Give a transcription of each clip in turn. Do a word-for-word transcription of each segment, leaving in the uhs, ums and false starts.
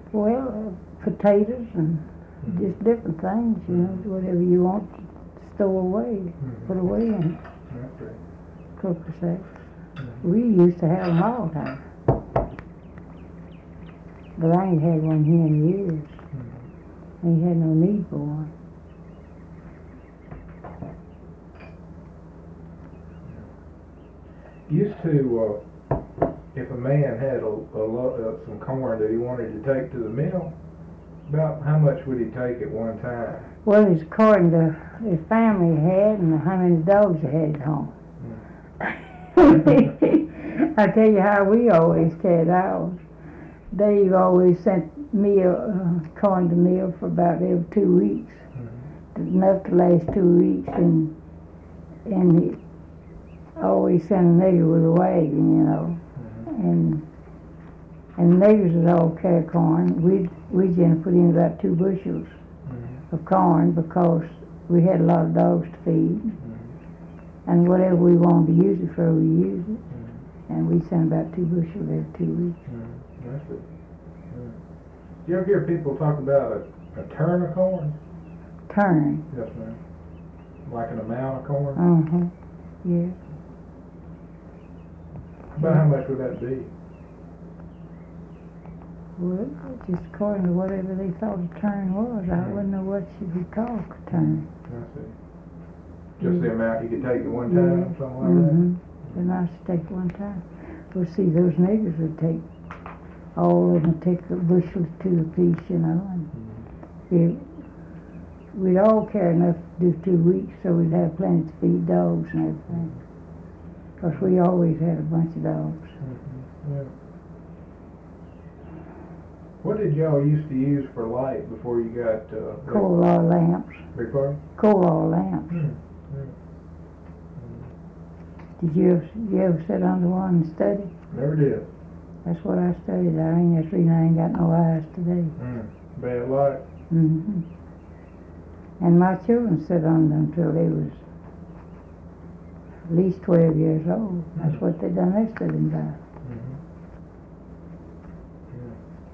Well, uh, potatoes and mm-hmm. just different things, you know, whatever you want to store away, mm-hmm. put away in it. That's right. Cooker sacks. Mm-hmm. We used to have them all the time. But I ain't had one here in years. Mm-hmm. Ain't had no need for one. Used to, uh, if a man had a, a lot of some corn that he wanted to take to the mill, about how much would he take at one time? Well, it's according to the family he had and how many dogs he had at home. Mm. I tell you how we always carried ours. Dave always sent meal, uh, corn to mill for about every two weeks, mm-hmm. enough to last two weeks, and and he always sent a nigger with a wagon, you know, mm-hmm. and and niggers would all carry corn. We we just put in about two bushels mm-hmm. of corn because we had a lot of dogs to feed, mm-hmm. and whatever we wanted to use it for, we used it, mm-hmm. and we sent about two bushels every two weeks. Mm-hmm. That's it. Yeah. You ever hear people talk about a, a turn of corn? Turn? Yes, ma'am. Like an amount of corn? Uh-huh. Yeah. About how much would that be? Well, just according to whatever they thought a turn was. Mm-hmm. I wouldn't know what should be called a turn. I see. Just mm-hmm. the amount you could take at one time, yeah. Something like mm-hmm. that? The nice to take one time. Well, see, those niggers would take all of them, take a bushel or two apiece, you know, and mm-hmm. it, we'd all carry enough to do two weeks, so we'd have plenty to feed dogs and everything. Because we always had a bunch of dogs. Mm-hmm. Yeah. What did y'all used to use for light before you got uh, coal oil lamps? Beg pardon? Coal oil lamps. Mm-hmm. Yeah. Did you ever, you ever sit under one and study? Never did. That's what I studied. I ain't that's the reason I ain't got no eyes today. Mm. Bad light. Mm-hmm. And my children sit under them until they was at least twelve years old. That's mm-hmm. what they done their studying by. Mm-hmm. Yeah.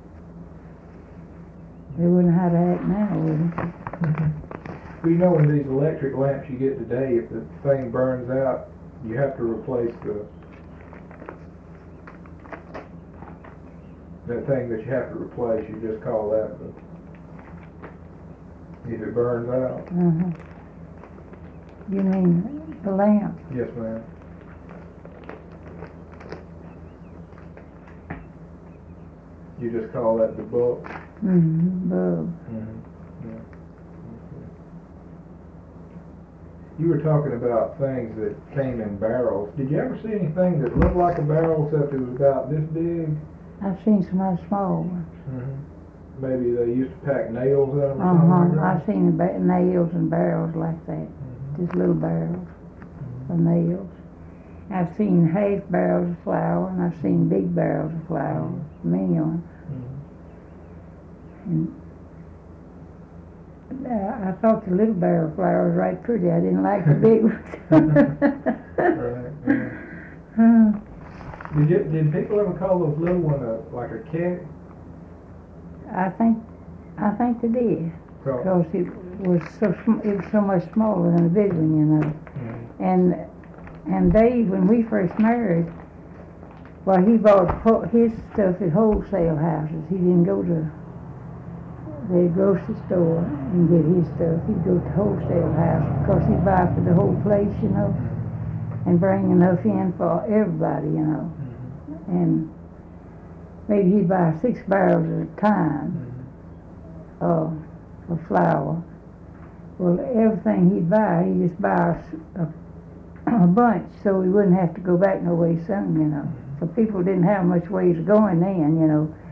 They wouldn't know how to act now, would they? Mm-hmm. Well, you know, when these electric lamps you get today, if the thing burns out, you have to replace the that thing that you have to replace. You just call that the, if it burns out. Uh-huh. You mean the lamp? Yes, ma'am. You just call that the bulb? Mm-hmm, bulb. Mm-hmm. Yeah. You were talking about things that came in barrels. Did you ever see anything that looked like a barrel except it was about this big? I've seen some other small ones. Mm-hmm. Maybe they used to pack nails in them or uh-huh. something like that? I've seen ba- nails and barrels like that. Mm-hmm. Just little barrels mm-hmm. of nails. I've seen half barrels of flour, and I've seen big barrels of flour, mm-hmm. many of them. Mm-hmm. And uh, I thought the little barrel of flour was right pretty. I didn't like the big ones. Right, yeah. huh. Did you, did people ever call those little ones a, like a keg? I think I think they did, because it was so sm- it was so much smaller than the big one, you know. Mm-hmm. And and Dave, when we first married, well, he bought his stuff at wholesale houses. He didn't go to the grocery store and get his stuff. He'd go to wholesale house because he'd buy for the whole place, you know, and bring enough in for everybody, you know. Mm-hmm. And maybe he'd buy six barrels at a time mm-hmm. uh, of flour. Well, everything he'd buy, he'd just buy a, a bunch so he wouldn't have to go back no way soon, you know. Mm-hmm. So people didn't have much ways of going then, you know.